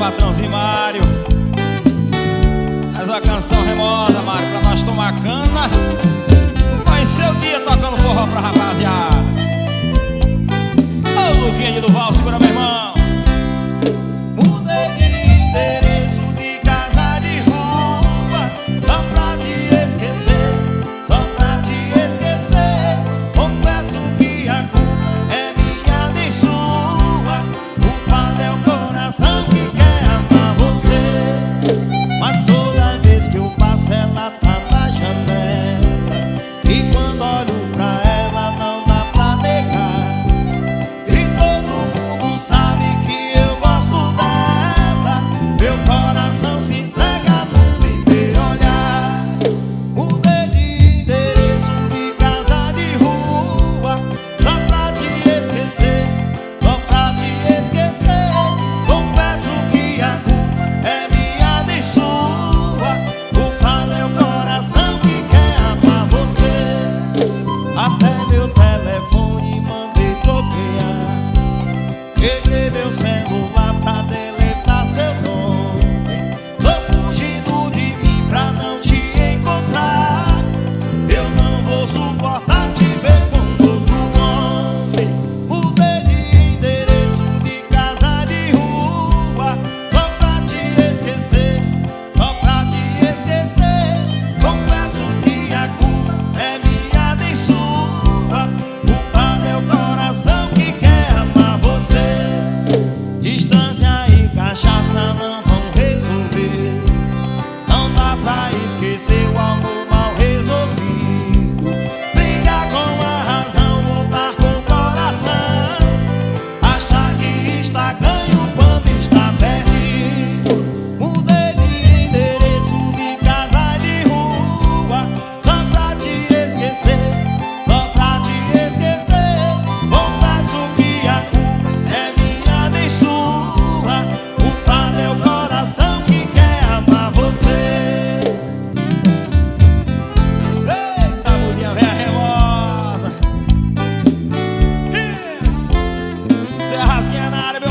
patrãozinho Mário. Faz uma canção remosa, Mário, pra nós tomar cana. Vai ser o dia tocando forró pra rapaziada. Ô Luquinha de Duval, segura meu irmão. Mudei de endereço, de casa, de rua, só pra te esquecer, só pra te esquecer. Confesso que a culpa é minha nem sua. Culpado é o coração que quer amar você. Mas toda vez que eu passo ela tá na janela, e quando olho pra ela não dá pra negar. E todo mundo sabe que eu gosto dela, meu coração se entrega no primeiro olhar. Mudei de endereço, de casa, de rua, só pra te esquecer, só pra te esquecer. Confesso que a culpa é minha nem sua. Culpado é o coração que quer amar você. Até meu telefone mandei bloquear, peguei meu celular pra deletar seu nome. Tô fugindo de mim pra não te encontrar. Eu não vou suportar te ver com outro homem. Mudei de endereço, de casa, de rua, só pra te esquecer, só pra te esquecer. Confesso que a culpa é minha nem sua. Culpado é o coração que quer amar você. Distância e cachaça não vão resolver. Não dá pra esquecer o amor mal resolvido. Brigar com a razão, lutar com o coração, achar que está ganho quando está perdido. Mudei de endereço, de casa, de rua, só pra te esquecer, só pra te esquecer. Confesso que a culpa é minha nem sua. Culpado é o coração que quer amar você. Eita, mulher velha remosa. Isso. Você rasguinha na área, meu